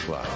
başlar.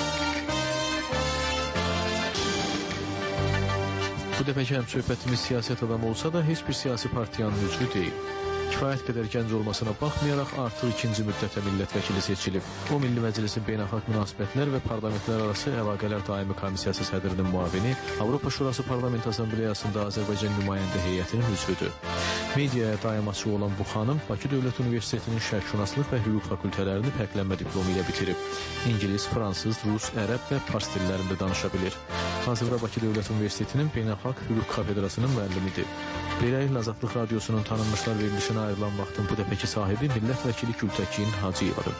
Bu dəfəki həmsöhbətimiz siyasət adamı olsa da heç bir siyasi partiyanın üzvü deyil. Kifayət qədər gənc olmasına baxmayaraq artıq ikinci müddətə millət vəkili seçilib. O, Milli Məclisin Beynəlxalq Münasibətlər və Parlamentlər Arası Əlaqələr Daimi Komissiyası sədrinin müavini, Avropa Şurası Parlament Assambleyasında Azərbaycan nümayəndə heyətinin üzvüdür. Mediaya daim açıq olan bu xanım Bakı Dövlət Universitetinin Şərqşünaslıq və Hüquq fakültələrini fərqlənmə diplomu ilə bitirib. İngilis, fransız, rus, ərəb və fars dillərində danışa bilir. Hazırda Bakı Dövlət Universitetinin Beynəlxalq Hüquq kafedrasının müəllimidir. Beləliklə Azadlıq Radiosunun tanınmışlar verilişinə ayrılan vaxtın bu dəfəki sahibi millət vəkili Gültəkin Hacıyevadır.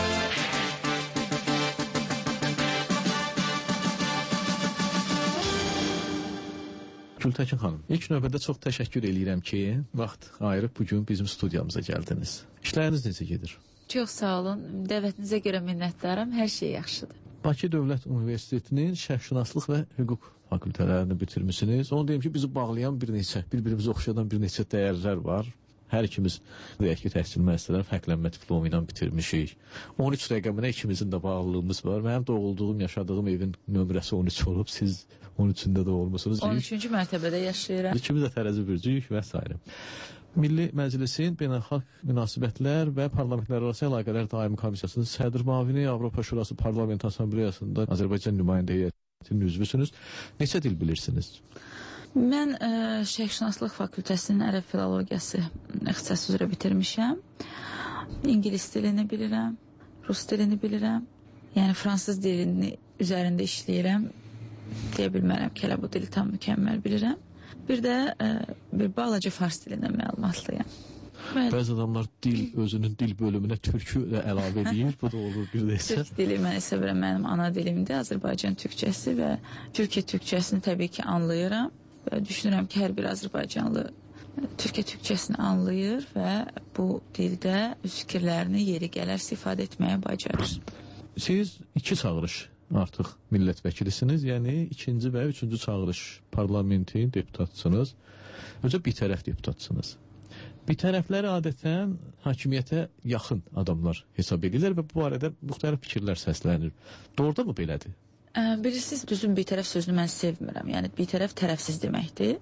Gültəkin xanım, ilk növbədə çox təşəkkür eləyirəm ki, vaxt ayırıb bugün bizim studiyamıza gəldiniz. İşləriniz necə gedir? Çox sağ olun. Dəvətinizə görə minnətdaram. Hər şey yaxşıdır. Bakı Dövlət Universitetinin Şərqşünaslıq və Hüquq fakültələrini bitirmisiniz. Onu deyim ki, bizi bağlayan bir-birimizi oxşadan bir neçə dəyərlər var. Hər ikimiz deyək ki, təhsil müəssisələri fərqlənmə diplomu ilə bitirmişik. 13 rəqəminə ikimizin də bağlılığımız var. Mənim doğulduğum, yaşadığım evin nömrəsi 13 olub. Siz 13-də doğulmusunuz. 13-cü mərtəbədə yaşayıram. İkimiz də tərəzi bürcüyük və s. Milli Məclisin Beynəlxalq Münasibətlər və Parlamentlər Arası Əlaqələr Daimi Komissiyasının sədr müavini, Avropa Şurası Parlament Assambleyasında Azərbaycan nümayəndə heyətinin üzvüsünüz. Neçə dil bilirsiniz? Mən Şərqşünaslıq fakültəsinin ərəb filologiyası ixtisası üzrə bitirmişəm. İngilis dilini bilirəm, rus dilini bilirəm. Yəni fransız dilini üzərində işləyirəm. Deyə bilmərəm ki, elə bu dili tam mükəmməl bilirəm. Bir də bir balaca fars dilindən məlumatlıyam. Bəzi adamlar özünün dil bölümünə türkü də əlavə edir. Bu da olur bir desə. Türk dili mən sevirəm, mənim ana dilimdir, Azərbaycan türkçəsi və Türkiyə türkçəsini təbii ki anlayıram. Və düşünürəm ki, hər bir Azərbaycanlı Türkiyə türkçəsini anlayır və bu dildə öz fikirlərini yeri gələrsə ifadə etməyə bacarır. Siz iki çağırış artıq millət vəkilisiniz, yəni ikinci və üçüncü çağırış parlamentin deputatsınız, özə bir tərəf deputatsınız. Bir tərəfləri adətən hakimiyyətə yaxın adamlar hesab edirlər və bu barədə müxtəlif fikirlər səslənir. Doğru mu belədir? Bilirsiniz, düzün bir tərəf sözünü mən sevmirəm. Yəni bir tərəf tərəfsiz deməkdir.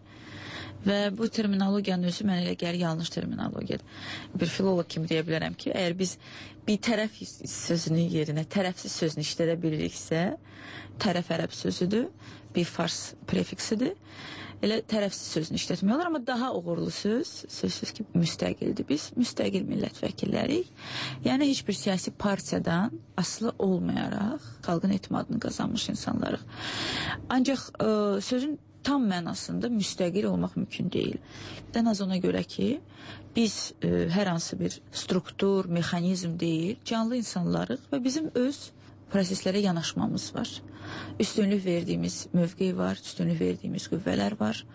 Və bu terminologiyanın özü mənə elə gəlir yanlış terminologiyadır. Bir filolog kimi deyə bilərəm ki, əgər biz bir tərəf sözünün yerinə tərəfsiz sözünü işlədə biliriksə, tərəf ərəb sözüdür, bir fars prefiksidir. Elə tərəfsiz sözünü işlətmək olar, amma daha uğurlu sözsüz ki, müstəqildir. Biz müstəqil millət vəkillərik. Yəni heç bir siyasi partiyadan asılı olmayaraq xalqın etimadını qazanmış insanlarıq. Ancaq sözün tam mənasında müstəqil olmaq mümkün deyil. Ən az ona görə ki, biz hər hansı bir struktur, mexanizm deyil, canlı insanlarıq və bizim öz proseslərə yanaşmamız var. Üstünlük verdiyimiz mövqe var, üstünlük verdiyimiz qüvvələr var.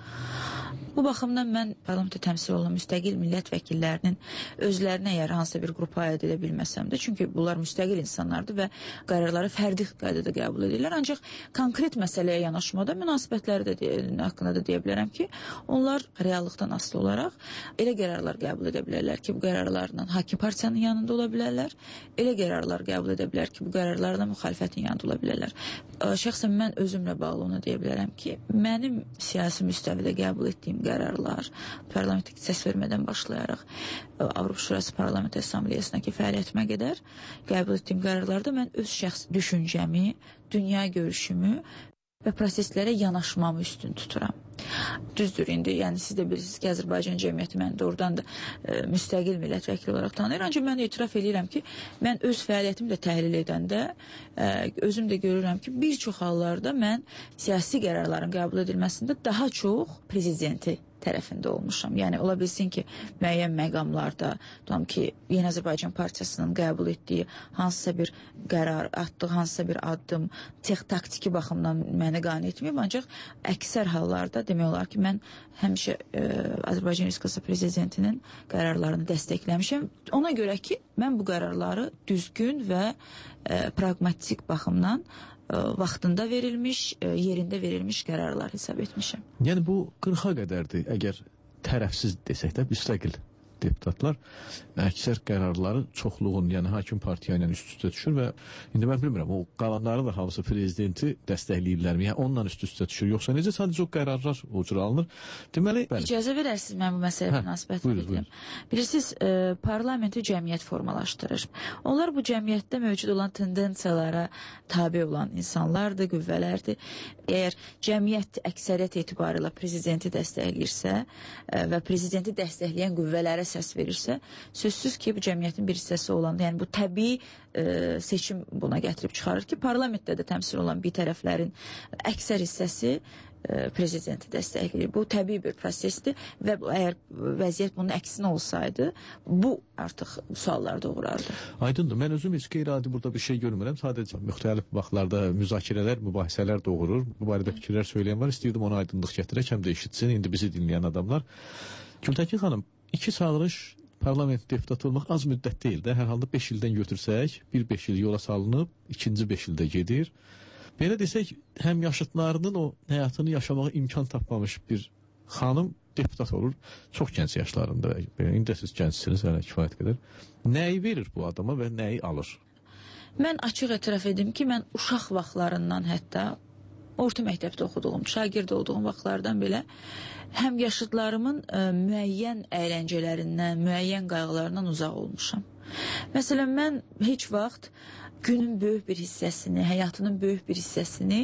Bu baxımdan mən parlamentdə təmsil olunan müstəqil millət vəkillərinin özlərinə əgər hansısa bir qrupa aid edə bilməsəm də, çünki bunlar müstəqil insanlardır və qərarları fərdi qaydada qəbul edirlər. Ancaq konkret məsələyə yanaşmada münasibətləri də haqqında da deyə bilərəm ki, onlar reallıqdan asılı olaraq elə qərarlar qəbul edə bilərlər ki, bu qərarlarla hakim partiyanın yanında ola bilərlər, elə qərarlar qəbul edə bilər ki, bu qərarlarla müxalifətin yanında ola bilərlər. Şəxsən mən özümlə bağlı onu deyə bilərəm ki, mənim siyasi müstəvidə qəbul etdiyim qərarlar, parlamentə səs vermədən başlayaraq Avropa Şurası Parlament Assambleyasındakı fəaliyyətimə qədər qəbul etdiyim qərarlarda mən öz şəxsi düşüncəmi, dünya görüşümü və proseslərə yanaşmamı üstün tuturam. Düzdür, indi, yəni siz də bilirsiniz ki, Azərbaycan cəmiyyəti mən doğrudan da müstəqil millət vəkili olaraq tanıyır. Ancaq mən etiraf edirəm ki, mən öz fəaliyyətimi də təhlil edəndə özüm də görürəm ki, bir çox hallarda mən siyasi qərarların qəbul edilməsində daha çox prezidenti tərəfində olmuşam. Yəni, ola bilsin ki, müəyyən məqamlarda, tutam ki, Yeni Azərbaycan Partiyasının qəbul etdiyi hansısa bir qərar, atdığı hansısa bir addım, taktiki baxımdan məni qane etməyib, ancaq əksər hallarda demək olar ki, mən həmişə Azərbaycan Respublikası Prezidentinin qərarlarını dəstəkləmişəm. Ona görə ki, mən bu qərarları düzgün və pragmatik baxımdan vaxtında verilmiş, yerində verilmiş qərarlar hesab etmişəm. Yəni bu 40-a qədərdir, əgər tərəfsiz desək də müstəqil deputatlar əksər qərarları çoxluğun, yəni hakim partiya ilə üst-üstə düşür və indi mən bilmirəm, o qalanları da hamısı prezidenti dəstəkləyirlərmi? Yəni onunla üst-üstə düşür, yoxsa necə sadəcə o qərarlar o cür alınır? Deməli, bəli. İcazə verərsiniz mən bu məsələyə münasibət edim. Bilirsiniz, parlamenti cəmiyyət formalaşdırır. Onlar bu cəmiyyətdə mövcud olan tendensiyalara tabe olan insanlardır, qüvvələrdir. Əgər cəmiyyət əksəriyyət etibarıyla prezidenti dəstəkləyirsə və prezidenti dəstəkləyən qüvvələrə səs verirsə, sözsüz ki, bu cəmiyyətin bir hissəsi olanda, yəni bu təbii seçim buna gətirib çıxarır ki, parlamentdə də təmsil olan bir tərəflərin əksər hissəsi prezidenti dəstəkləyir. Bu təbii bir prosesdir və əgər vəziyyət bunun əksinə olsaydı, bu artıq suallar doğurardı. Aydındır. Mən özüm heç qeyri-adi burada bir şey görmürəm. Sadəcə müxtəlif vaxtlarda müzakirələr, mübahisələr doğurur. Bu barədə fikirlər söyləyən var. İstəyirdim ona aydınlıq gətirək, həm də eşitsin. İndi bizi dinləyən adamlar. Gültəkin xanım, 2 çağırış parlament deputatı olmaq az müddət deyil də. Hər halda 5 ildən götürsək, bir 5 il yola salınıb, ikinci 5 ildə gedir. Belə desək, həm yaşıtlarının o həyatını yaşamağa imkan tapmamış bir xanım deputat olur. Çox gənc yaşlarında. İndi siz gəncsiniz, hələ kifayət qədər. Nəyi verir bu adama və nəyi alır? Mən açıq etiraf edim ki, mən uşaq vaxtlarından hətta orta məktəbdə oxuduğum, şagird olduğum vaxtlardan belə həm yaşıtlarımın müəyyən əyləncələrindən, müəyyən qayğılarından uzaq olmuşam. Məsələn, mən heç vaxt günün böyük bir hissəsini, həyatının böyük bir hissəsini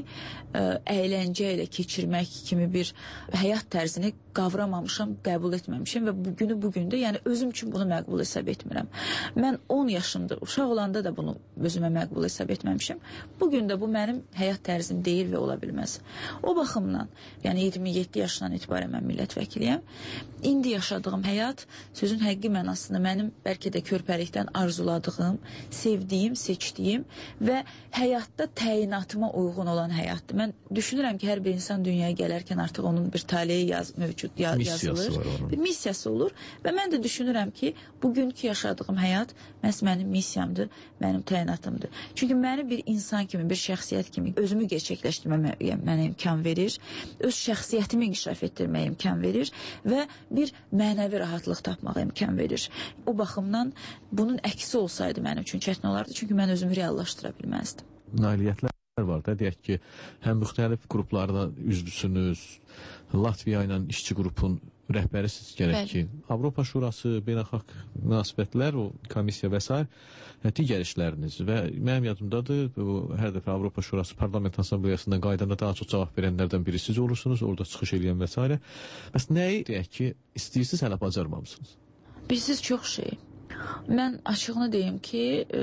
əyləncə ilə keçirmək kimi bir həyat tərzini qavramamışam, qəbul etməmişim və bugünü bugündə, yəni özüm üçün bunu məqbul hesab etmirəm. Mən 10 yaşımda, uşaq olanda da bunu özümə məqbul hesab etməmişim. Bugün də bu mənim həyat tərzim deyil və ola bilməz. O baxımdan, yəni 27 yaşından etibarən mən millət-vəkiliyəm. İndi yaşadığım həyat, sözün həqiqi mənasında mənim bəlkə də körpəlikdən arzuladığım, sevdiyim, seçdiyim və həyatda təyinatıma uyğun olan həyatdır. Mən düşünürəm ki, hər bir insan dünyaya gələrkən artıq onun bir taleyi mövcud yazılır. Bir missiyası olur və mən də düşünürəm ki, bugünkü yaşadığım həyat məhz mənim missiyamdır, mənim təyinatımdır. Çünki məni bir insan kimi, bir şəxsiyyət kimi özümü gerçəkləşdirməyə mənə imkan verir, öz şəxsiyyətimi inkişaf etdirməyə imkan verir və bir mənəvi rahatlıq tapmağa imkan verir. O baxımdan bunun əksi olsaydı mənim üçün çətin olardı, çünki mən özümü reallaşdıra bilməzdim. Nailiyyətlər var da, deyək ki, həm müxtəlif qruplarda üzvüsünüz, Latviya ilə işçi qrupun rəhbərisiz gərək ki, Avropa Şurası, beynəlxalq münasibətlər, o komissiya və s. digər işləriniz və mənim yadımdadır, hər dəfə Avropa Şurası Parlament Asambleyasından qaydanda daha çox cavab verənlərdən biri siz olursunuz, orada çıxış edən və s. Bəs nəyi, deyək ki, istəyirsiniz, hələ bacarmamısınız? Bilsiz, çox şey. Mən açığını deyim ki,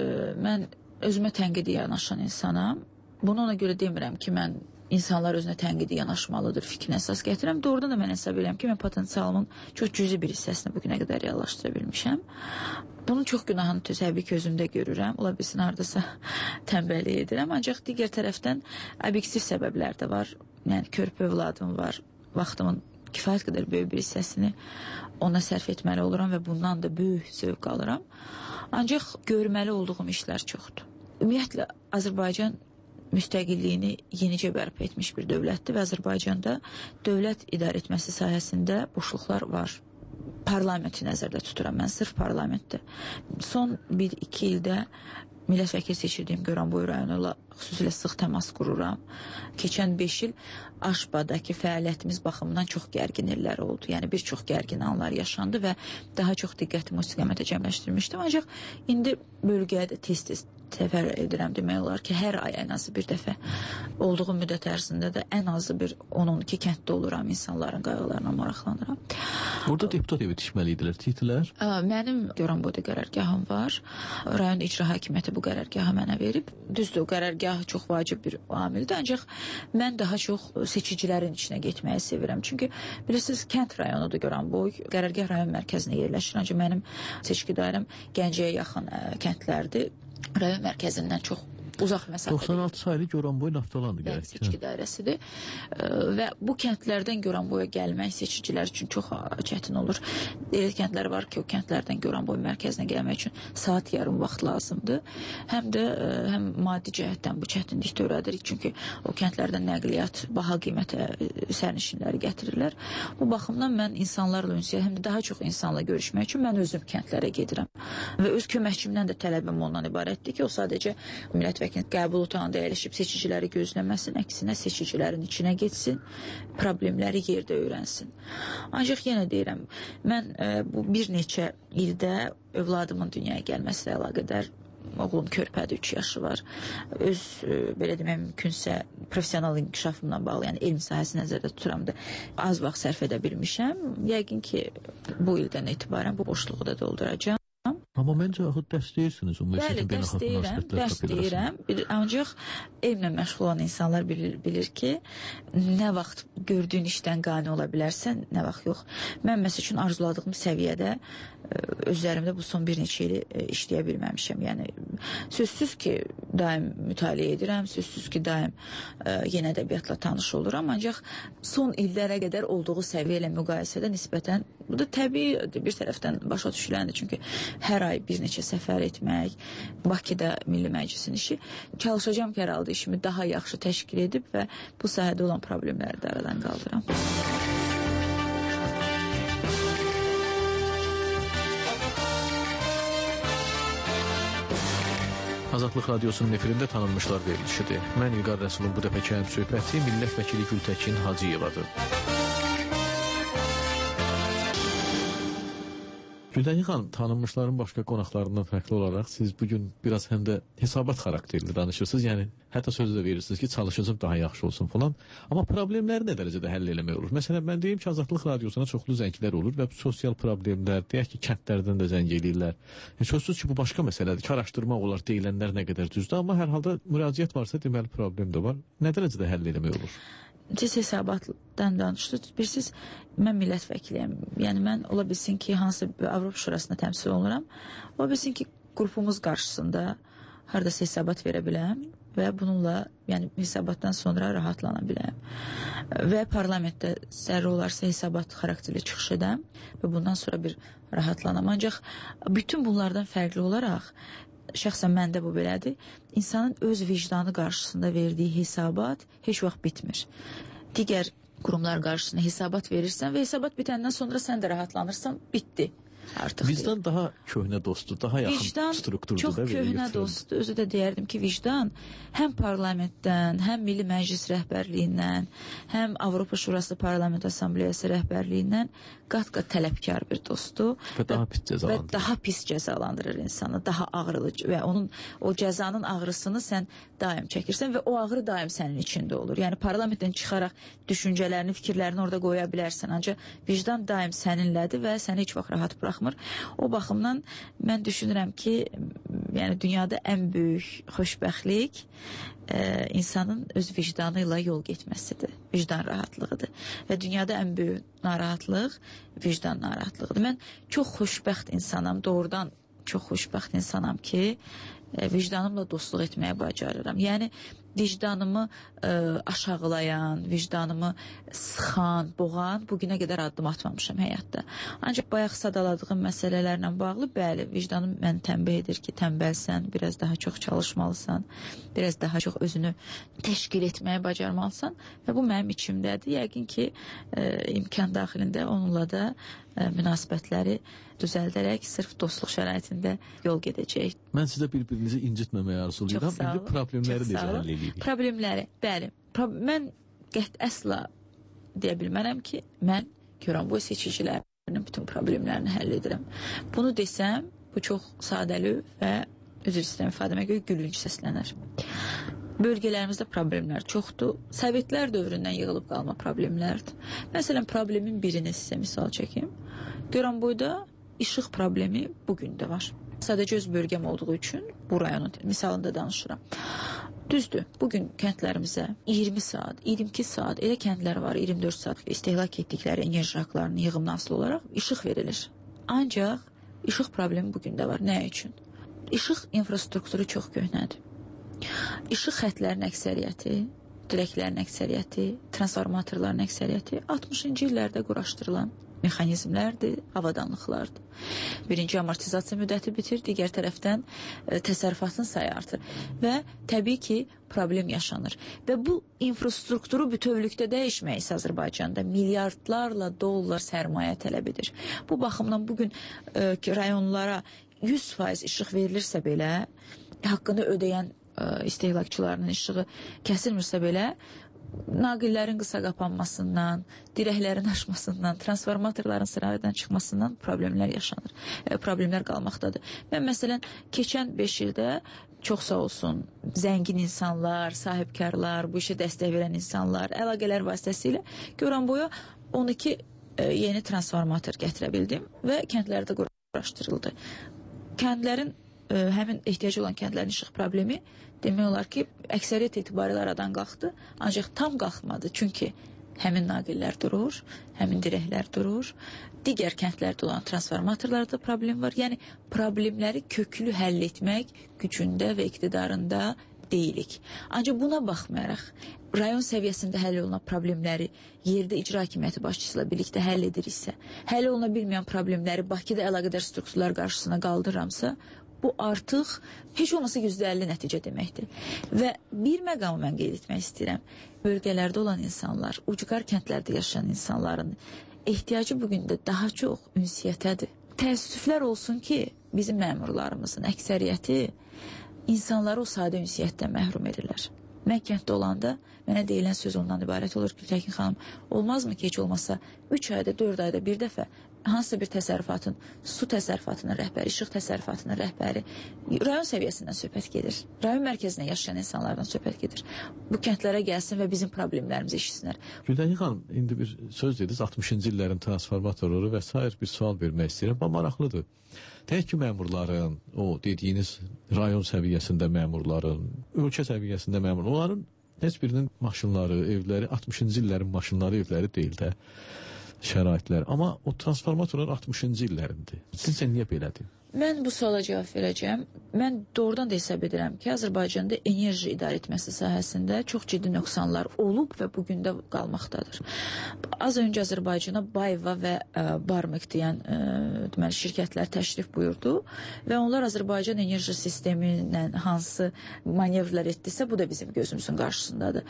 mən özümə tənqidi yanaşan insanam. Bunu ona görə demirəm ki, mən insanlar özünə tənqidi yanaşmalıdır fikrinə əsas gətirəm. Doğrudan da mən hesab edirəm ki, mən potensialımın çox cüzi bir hissəsini bugünə qədər reallaşdıra bilmişəm. Bunun çox günahını təbii ki, özümdə görürəm. Ola bilsin, haradasa tənbəllik edirəm. Ancaq digər tərəfdən obyektiv səbəblər də var. Yəni, körpə övladım var. Vaxtımın kifayət qədər böyük bir hissəsini ona sərf etməli oluram və bundan da böyük zövq alıram. Ancaq görməli olduğum işlər çoxdur. Ümumiyyətlə, Azərbaycan müstəqilliyini yenicə bərpa etmiş bir dövlətdir və Azərbaycanda dövlət idarə etməsi sahəsində boşluqlar var. Parlamenti nəzərdə tuturam, mən sırf parlamentdə. Son 1-2 ildə millət vəkili seçildiyim Goranboy rayonuyla xüsusilə sıx təmas qururam. Keçən 5 il Aşbadakı fəaliyyətimiz baxımından çox gərgin illər oldu. Yəni bir çox gərgin anlar yaşandı və daha çox diqqətimi o istiqamətə cəmləşdirmişdim. Ancaq indi bölgəyə də tez-tez səfər edirəm, demək olar ki, hər ay ən azı bir dəfə olduğum müddət ərzində də ən azı bir 10-12 kənddə oluram, insanların qayğılarına maraqlanıram. Burada deputat evi tikməli idilər, tikdilər? Mənim Goranboyda qərargahım var. Rayon icra hakimiyyəti bu qərargahı mənə verib. Düzdür, qərargah çox vacib bir amildir, ancaq mən daha çox seçicilərin içinə getməyi sevirəm. Çünki bilirsiniz, kənd rayonudur Goranboy, qərargah rayon mərkəzinə yerləşir. Ancaq mənim seçki dairəm Gəncəyə yaxın kəndlərdir. Rayon mərkəzindən çox uzaq məsafədə. 96 saylı Goranboy naftalandı gərək. Seçki dairəsidir və bu kəndlərdən Goranboya gəlmək seçicilər üçün çox çətin olur. Elə kəndlər var ki, o kəndlərdən Goranboy mərkəzinə gəlmək üçün saat yarım vaxt lazımdır. Həm də həm maddi cəhətdən bu çətinlik törədir, çünki o kəndlərdən nəqliyyat baha qiymətə sərnişinləri gətirirlər. Bu baxımdan mən insanlarla ünsiyyət, həm də daha çox insanla görüşmək üçün mən özüm kəndlərə gedirəm və öz köməkçimdən də tələbim ondan ibarətdir ki, o sadəcə millət vəkilinin qəbul otağında əyləşib seçiciləri gözləməsin, əksinə seçicilərin içinə getsin, problemləri yerdə öyrənsin. Ancaq yenə deyirəm, mən bu bir neçə ildə övladımın dünyaya gəlməsi ilə əlaqədar, oğlum körpədir, 3 yaşı var, öz, belə demək mümkünsə, professional inkişafımla bağlı, yəni elm sahəsi nəzərdə tuturam da, az vaxt sərf edə bilmişəm. Yəqin ki, bu ildən etibarən bu boşluğu da dolduracağam. Amma məncə axı dəstəyirsiniz. Bəli, dəstəyirəm. Ancaq elmlə məşğul olan insanlar bilir ki, nə vaxt gördüyün işdən qane ola bilərsən, nə vaxt yox. Mən məsəl üçün arzuladığım səviyyədə özlərimdə bu son bir neçə ili işləyə bilməmişəm. Yəni, sözsüz ki, daim mütaliə edirəm, sözsüz ki, daim yeni ədəbiyyatla tanış oluram, ancaq son illərə qədər olduğu səviyyə ilə müqayisədə nisbətən, bu da təbii bir tərəfdən başa düşüləndir, çünki hər ay bir neçə səfər etmək, Bakıda Milli Məclisin işi, çalışacağım ki, hər halda işimi daha yaxşı təşkil edib və bu sahədə olan problemləri də aradan qaldıram. Azadlıq Radiosunun efirində tanınmışlar verilişidir. Mən İlqar Rəsulun bu dəfəki həmsöhbəti millət vəkili Gültəkin Hacıyevadır. Gültəkin xanım, tanınmışların başqa qonaqlarından fərqli olaraq siz bugün biraz həm də hesabat xarakterli danışırsınız. Yəni, hətta sözü də verirsiniz ki, çalışacağım daha yaxşı olsun falan. Amma problemləri nə dərəcədə həll eləmək olur? Məsələn, mən deyim ki, Azadlıq Radiosuna çoxlu zənglər olur və sosial problemlər, deyək ki, kəndlərdən də zəng eləyirlər. Sözsüz ki, bu başqa məsələdir ki, araşdırmaq olar, deyilənlər nə qədər düzdür, amma hər halda müraciət varsa, deməli problem də var. Nə dərəcədə həll eləmək olur? Siz hesabatdan danışdınız. Bilirsiniz, mən millət vəkiliyəm. Yəni, mən ola bilsin ki, hansı Avropa Şurasına təmsil oluram. Ola bilsin ki, qrupumuz qarşısında haradasa hesabat verə biləm və bununla, yəni hesabatdan sonra rahatlana biləm. Və parlamentdə zərri olarsa hesabat xarakterli çıxış edəm və bundan sonra bir rahatlanam. Ancaq bütün bunlardan fərqli olaraq, şəxsən məndə bu belədir, insanın öz vicdanı qarşısında verdiyi hesabat heç vaxt bitmir. Digər qurumlar qarşısında hesabat verirsən və hesabat bitəndən sonra sən də rahatlanırsan, bitdi. Artıq vicdan deyil. Daha köhnə dostdur, daha yaxın strukturdur. Çox köhnə dostdur. Özü də deyərdim ki, vicdan həm parlamentdən, həm Milli Məclis rəhbərliyindən, həm Avropa Şurası Parlament Assambleyası rəhbərliyindən qat-qat tələbkar bir dostdur. Və daha pis cəzalandırır insanı, daha ağrılıcı və onun o cəzanın ağrısını sən daim çəkirsən və o ağrı daim sənin içində olur. Yəni parlamentdən çıxaraq düşüncələrini, fikirlərini orada qoya bilərsən, ancaq vicdan daim səninlədir və səni heç vaxt rahat buraxmır. O baxımdan mən düşünürəm ki, yəni dünyada ən böyük xoşbəxtlik insanın öz vicdanı ilə yol getməsidir. Vicdan rahatlığıdır. Və dünyada ən böyük narahatlıq vicdan narahatlığıdır. Mən çox xoşbəxt insanam, doğrudan çox xoşbəxt insanam ki, vicdanımla dostluq etməyə bacarıram. Yəni, vicdanımı aşağılayan, vicdanımı sıxan, boğan bugünə qədər addım atmamışam həyatda. Ancaq bayaq sadaladığım məsələlərlə bağlı, bəli, vicdanım məni tənbih edir ki, tənbəlsən, biraz daha çox çalışmalısan, biraz daha çox özünü təşkil etməyə bacarmalısan və bu mənim içimdədir. Yəqin ki, imkan daxilində onunla da münasibətləri düzəldərək sırf dostluq şəraitində yol gedəcək. Mən sizə bir-birinizi incitməməyə arzulayıram. İndi problemləri necə həll edirik? Problemləri, bəli. Mən əsla deyə bilmərəm ki, mən Goranboy seçicilərinin bütün problemlərini həll edirəm. Bunu desəm, bu çox sadəli və üzr istəyirəm ifadəmə görə gülünc səslənər. Bölgələrimizdə problemlər çoxdur. Sovetlər dövründən yığılıb qalma problemlərdir. Məsələn, problemin birini sizə misal çəkim. Goranboyda işıq problemi bugün də var. Sadəcə öz bölgəm olduğu üçün bu rayonun misalında danışıram. Düzdür, bugün kəndlərimizə 20 saat, 22 saat elə kəndlər var, 24 saat istehlak etdikləri enerji haqlarının yığımdan asılı olaraq işıq verilir. Ancaq işıq problemi bugün də var. Nə üçün? İşıq infrastrukturu çox köhnədir. İşıq xətlərinin əksəriyyəti, direklərin əksəriyyəti, transformatorların əksəriyyəti 60-cı illərdə quraşdırılan mexanizmlərdir, avadanlıqlardır. Birinci amortizasiya müddəti bitir, digər tərəfdən təsərrüfatın sayı artır və təbii ki, problem yaşanır. Və bu infrastrukturu bütövlükdə dəyişmək isə Azərbaycanda milyardlarla dollar sərmayə tələb edir. Bu baxımdan bugün rayonlara 100% işıq verilirsə belə, haqqını ödəyən istehlakçılarının işığı kəsilmirsə belə, naqillərin qısa qapanmasından, dirəklərin aşmasından, transformatorların sıradan çıxmasından problemlər yaşanır, problemlər qalmaqdadır. Mən məsələn, keçən 5 ildə çox sağ olsun, zəngin insanlar, sahibkarlar, bu işə dəstək verən insanlar, əlaqələr vasitəsilə Goranboya 12 yeni transformator gətirə bildim və kəndlərdə quraşdırıldı. Kəndlərin, həmin ehtiyacı olan kəndlərin işıq problemi demək olar ki, əksəriyyət etibarilə aradan qalxdı, ancaq tam qalxmadı. Çünki həmin naqillər durur, həmin dirəklər durur, digər kəndlərdə olan transformatorlarda problem var. Yəni, problemləri köklü həll etmək gücündə və iqtidarında deyilik. Ancaq buna baxmayaraq, rayon səviyyəsində həll olunan problemləri yerdə icra hakimiyyəti başçısı ilə birlikdə həll ediriksə, həll oluna bilməyən problemləri Bakıda əlaqədar strukturlar qarşısına qaldırıramsa, bu artıq heç olmasa %50 nəticə deməkdir. Və bir məqamı mən qeyd etmək istəyirəm. Bölgələrdə olan insanlar, ucqar kəndlərdə yaşayan insanların ehtiyacı bugün də daha çox ünsiyyətədir. Təəssüflər olsun ki, bizim məmurlarımızın əksəriyyəti insanları o sadə ünsiyyətdən məhrum edirlər. Mən kənddə olanda mənə deyilən söz ondan ibarət olur ki, Gültəkin xanım, olmazmı ki, heç olmasa 3 ayda, 4 ayda bir dəfə hansısa bir təsərrüfatın, su təsərrüfatının rəhbəri, işıq təsərrüfatının rəhbəri rayon səviyyəsindən söhbət gedir. Rayon mərkəzində yaşayan insanlardan söhbət gedir. Bu kəndlərə gəlsin və bizim problemlərimizi eşitsinlər. Gültəkin xanım, indi bir söz dediniz, 60-cı illərin transformatorları və s. bir sual vermək istəyirəm. Bu maraqlıdır. Tək ki, məmurların, o dediyiniz rayon səviyyəsində məmurların, ölkə səviyyəsində məmurların, onların heç birinin maşınları, evləri, 60-cı illərin maşınları, evləri deyil də şəraitlər. Amma o transformatorlar 60-cı illərindir. Sizcə niyə belədir? Mən bu suala cavab verəcəm. Mən doğrudan da hesab edirəm ki, Azərbaycanda enerji idarə etməsi sahəsində çox ciddi nöqsanlar olub və bugün də qalmaqdadır. Az öncə Azərbaycana Bayva və Barmik deyən deməli, şirkətlər təşrif buyurdu və onlar Azərbaycan enerji sistemi ilə hansı manevrlər etdisə, bu da bizim gözümüzün qarşısındadır.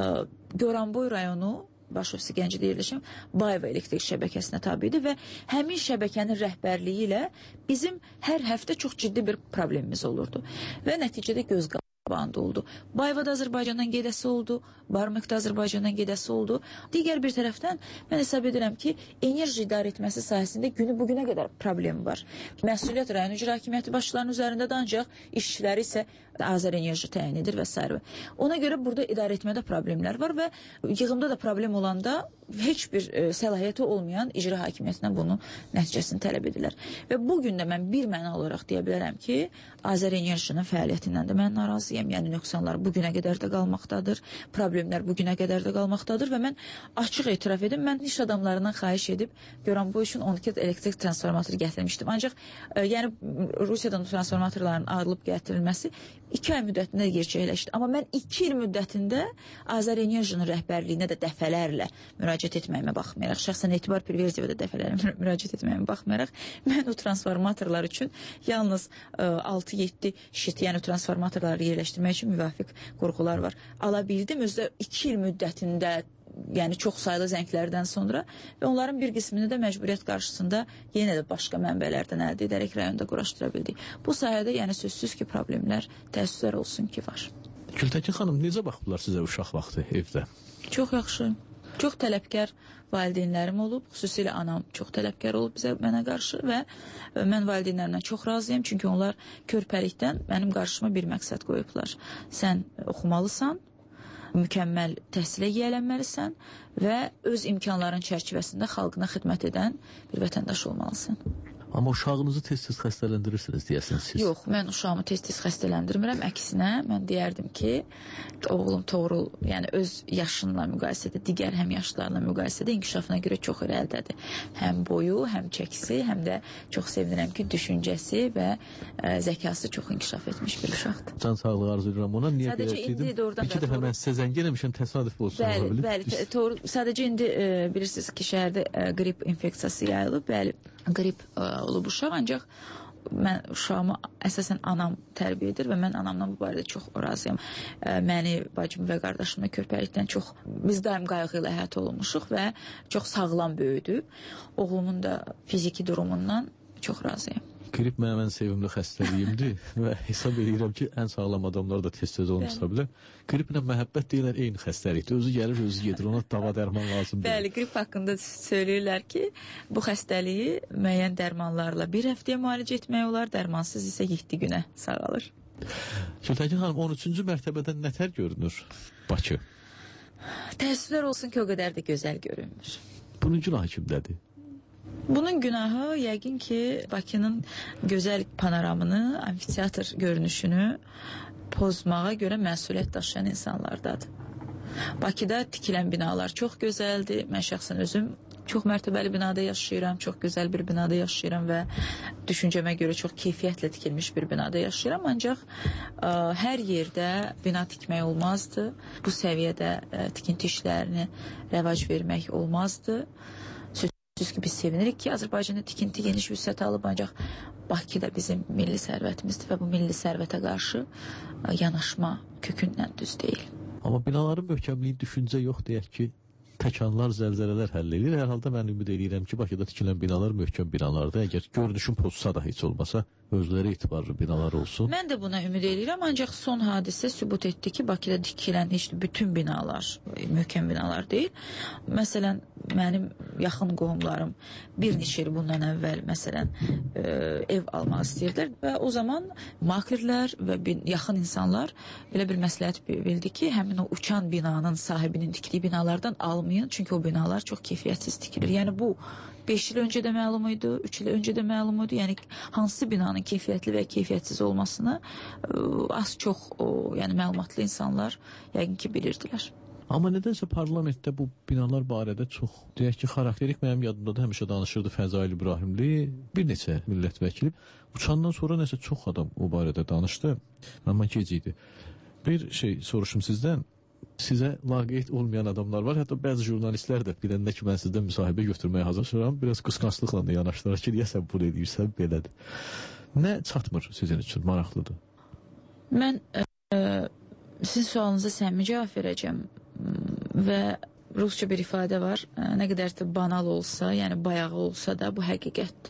Goranboy rayonu baş ofisi Gəncədə yerləşən Bayva elektrik şəbəkəsinə tabidir və həmin şəbəkənin rəhbərliyi ilə bizim hər həftə çox ciddi bir problemimiz olurdu və nəticədə göz qabağında oldu. Bayvada Azərbaycandan gedəsi oldu, Barmikdə Azərbaycandan gedəsi oldu. Digər bir tərəfdən mən hesab edirəm ki, enerji idarə etməsi sahəsində günü bugünə qədər problem var. Məsuliyyət rayon icra hakimiyyəti başçılarının üzərində də, ancaq işçiləri isə Azərenerji təyin edir və s. Ona görə burada idarə etmədə problemlər var və yığımda da problem olanda heç bir səlahiyyəti olmayan icra hakimiyyətindən bunun nəticəsini tələb edirlər. Və bugün də mən bir məna olaraq deyə bilərəm ki, Azərenerjinin fəaliyyətindən də mən narazıyam. Yəni nöqsanlar bugünə qədər də qalmaqdadır, problemlər bugünə qədər də qalmaqdadır və mən açıq etiraf edim, mən iş adamlarından xahiş edib Goranboy üçün 12 elektrik transformatoru gətirmişdim. Ancaq yəni Rusiyadan transformatorların ayrılıb gətirilməsi 2 ay müddətində gerçəkləşdi. Amma mən 2 il müddətində Azərenerjinin rəhbərliyinə də dəfələrlə müraciət etməyimə baxmayaraq, şəxsən Etibar Perverziyevə də dəfələrlə müraciət etməyimə baxmayaraq, mən o transformatorlar üçün yalnız 6-7 şit, yəni transformatorları yerləşdirmək üçün müvafiq qurğular var. Ala bildim, özdə 2 il müddətində, yəni çox saylı zənglərdən sonra və onların bir qismini də məcburiyyət qarşısında yenə də başqa mənbələrdən əldə edərək rayonda quraşdıra bildik. Bu sahədə yəni sözsüz ki, problemlər, təəssüflər olsun ki, var. Gültəkin xanım, necə baxdılar sizə uşaq vaxtı evdə? Çox yaxşı. Çox tələbkar valideynlərim olub, xüsusilə anam çox tələbkar olub mənə qarşı və mən valideynlərimdən çox razıyam, çünki onlar körpəlikdən mənim qarşıma bir məqsəd qoyublar. Sən oxumalısan, mükəmməl təhsilə yiyələnməlisən və öz imkanların çərçivəsində xalqına xidmət edən bir vətəndaş olmalısan. Amma uşağınızı tez-tez xəstələndirirsiniz deyərsiniz siz. Yox, mən uşağımı tez-tez xəstələndirmirəm. Əksinə, mən deyərdim ki, oğlum Toğrul, yəni öz yaşınla müqayisədə, digər həmyaşlarla müqayisədə inkişafına görə çox irəlidədir. Həm boyu, həm çəkisi, həm də çox sevinirəm ki, düşüncəsi və zəkası çox inkişaf etmiş bir uşaqdır. Can sağlığı arzu edirəm ona. Niyə belə dedim? İki dəfə mən sizə zəng eləmişəm, təsadüf olsun. Bəli, Toğrul, sadəcə indi bilirsiniz ki, şəhərdə qrip infeksiyası yayılıb, bəli, qrip olub uşaq, ancaq mən uşağımı əsasən anam tərbiyə edir və mən anamdan bu barədə çox razıyam. Məni, bacımı və qardaşımı körpəlikdən çox, biz daim qayğı ilə əhatə olunmuşuq və çox sağlam böyüdü. Oğlumun da fiziki durumundan çox razıyam. Grip mənim ən sevimli xəstəliyimdir və hesab edirəm ki, ən sağlam adamlar da tez-tez olmuşsa bile. Griplə məhəbbət deyilər eyni xəstəlikdir. Özü gəlir, özü gedir. Ona dava dərman lazım deyil. Bəli, grip haqqında söyləyirlər ki, bu xəstəliyi müəyyən dərmanlarla bir həftəyə müalicə etmək olar, dərmansız isə 7 günə sağalır. Gültəkin xanım, 13-cü mərtəbədən nətər görünür Bakı? Təəssüflər olsun ki, o qədər də gözəl görünmür. Bunun günahı kimdədir? Bunun günahı yəqin ki, Bakının gözəl panoramını, amfiteatr görünüşünü pozmağa görə məsuliyyət daşıyan insanlardadır. Bakıda tikilən binalar çox gözəldir. Mən şəxsən özüm çox mərtəbəli binada yaşayıram, çox gözəl bir binada yaşayıram və düşüncəmə görə çox keyfiyyətlə tikilmiş bir binada yaşayıram. Ancaq hər yerdə bina tikmək olmazdı. Bu səviyyədə tikinti işlərini rəvac vermək olmazdı. Sözsüz ki, biz sevinirik ki, Azərbaycanda tikinti geniş vüsət alıb, ancaq Bakı da bizim milli sərvətimizdir və bu milli sərvətə qarşı yanaşma kökündən düz deyil. Amma binaların möhkəmliyi düşüncə yox deyək ki, təkanlar, zəlzələlər həll edir. Hər halda mən ümid edirəm ki, Bakıda tikilən binalar möhkəm binalardır. Əgər görünüşün pozsa da heç olmasa, özləri etibarlı binalar olsun. Mən də buna ümid edirəm, ancaq son hadisə sübut etdi ki, Bakıda tikilən heç bütün binalar möhkəm binalar deyil. Məsələn, mənim yaxın qohumlarım bir neçə il bundan əvvəl məsələn ev almaq istəyirdilər və o zaman maklerlər və yaxın insanlar belə bir məsləhət bildi ki, həmin o uçan binanın sahibinin tikdiyi binalardan almayın, çünki o binalar çox keyfiyyətsiz tikilir. Yəni bu 5 il öncə də məlum idi, 3 il öncə də məlum idi. Yəni hansı binanın keyfiyyətli və keyfiyyətsiz olmasını az çox yəni məlumatlı insanlar yəqin ki bilirdilər. Amma nədənsə parlamentdə bu binalar barədə çox, deyək ki, xarakterik mənim yadımda da həmişə danışırdı Fəzail İbrahimli, bir neçə millət vəkili. Uçandan sonra nəsə çox adam o barədə danışdı. Amma gec idi. Bir şey soruşum sizdən. Sizə laqeyd olmayan adamlar var. Hətta bəzi jurnalistlər də biləndə ki, mən sizdən müsahibə götürməyə hazırlaşıram. Biraz qısqanclıqla da yanaşdılar ki, deyəsən bunu edirsən, belədir. Nə çatmır sizin üçün, maraqlıdır? Mən sizin sualınıza səmimi cavab verəcəm. Və rusca bir ifadə var, nə qədər də banal olsa, yəni bayağı olsa da bu həqiqətdir.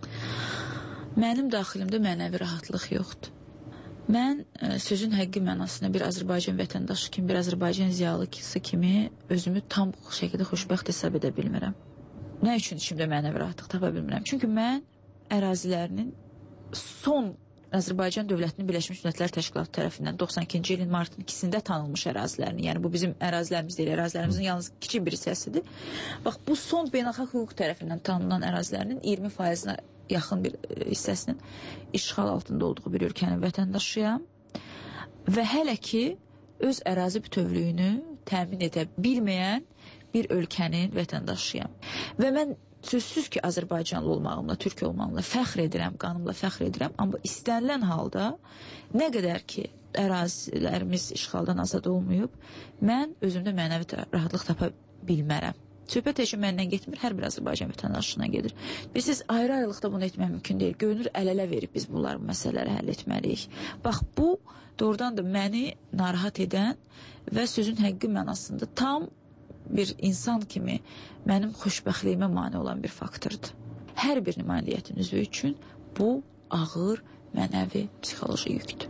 Mənim daxilimdə mənəvi rahatlıq yoxdur. Mən sözün həqqi mənasında bir Azərbaycan vətəndaşı kimi, bir Azərbaycan ziyalısı kimi özümü tam şəkildə xoşbəxt hesab edə bilmirəm. Nə üçün içimdə mənəvi rahatlıq tapa bilmirəm? Çünki mən ərazilərinin son Azərbaycan Dövlətinin Birləşmiş Millətlər Təşkilatı tərəfindən 92-ci ilin martın 2-sində tanınmış ərazilərini, yəni bu bizim ərazilərimiz deyil, ərazilərimizin yalnız kiçik bir hissəsidir. Bax, bu son beynəlxalq hüquq tərəfindən tanınan ərazilərinin 20%-nə yaxın bir hissəsinin işğal altında olduğu bir ölkənin vətəndaşıyam və hələ ki öz ərazi bütövlüyünü təmin edə bilməyən bir ölkənin vətəndaşıyam. Və mən sözsüz ki, Azərbaycanlı olmağımla, türk olmağımla fəxr edirəm, qanımla fəxr edirəm, amma istənilən halda nə qədər ki, ərazilərimiz işğaldan azad olmayıb, mən özümdə mənəvi rahatlıq tapa bilmərəm. Söhbət heç məndən getmir, hər bir Azərbaycan vətəndaşından gedir. Biz siz ayrı-ayrılıqda bunu etmək mümkün deyil. Görünür, əl-ələ verib biz bunları məsələləri həll etməliyik. Bax, bu doğrudan da məni narahat edən və sözün həqqi mənasında tam bir insan kimi mənim xoşbəxtliyimə mane olan bir faktordur. Hər bir nümayəndətin üzvü üçün bu ağır mənəvi psixoloji yükdür.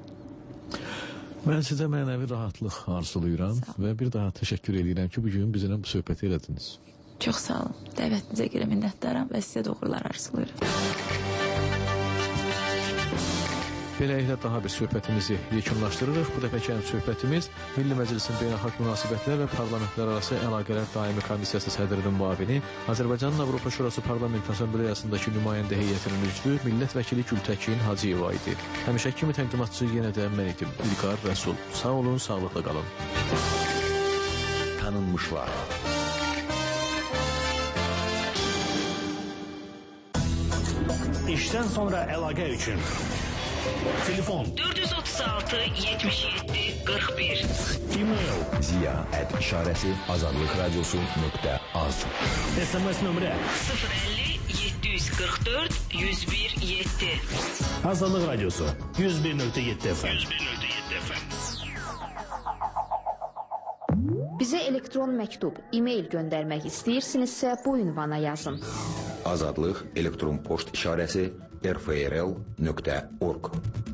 Mən sizə mənəvi rahatlıq arzulayıram və bir daha təşəkkür edirəm ki, bugün bizimlə bu söhbəti elədiniz. Çox sağ olun. Dəvətinizə görə minnətdaram və sizə də uğurlar arzulayıram. Beləliklə daha bir söhbətimizi yekunlaşdırırıq. Bu dəfəki söhbətimiz Milli Məclisin Beynəlxalq Münasibətlər və Parlamentlərarası Əlaqələr Daimi Komissiyası sədrinin müavini, Azərbaycanın Avropa Şurası Parlament Assambleyasındakı nümayəndə heyətinin üzvü millət vəkili Gültəkin Hacıyeva idi. Həmişə kimi təqdimatçı yenə də mən idim, İlqar Rəsul. Sağ olun, sağlıqla qalın. Tanınmışlar. İşdən sonra əlaqə üçün telefon 436 77 41. e-mail ziya@işarəsi azadlıqradiosu.az. SMS nömrə 050 744 101 7. Azadlıq Radiosu 101.7 FM. Bizə elektron məktub, e-mail göndərmək istəyirsinizsə bu ünvana yazın. Azadlıq elektron poçt işarəsi rfrl.org.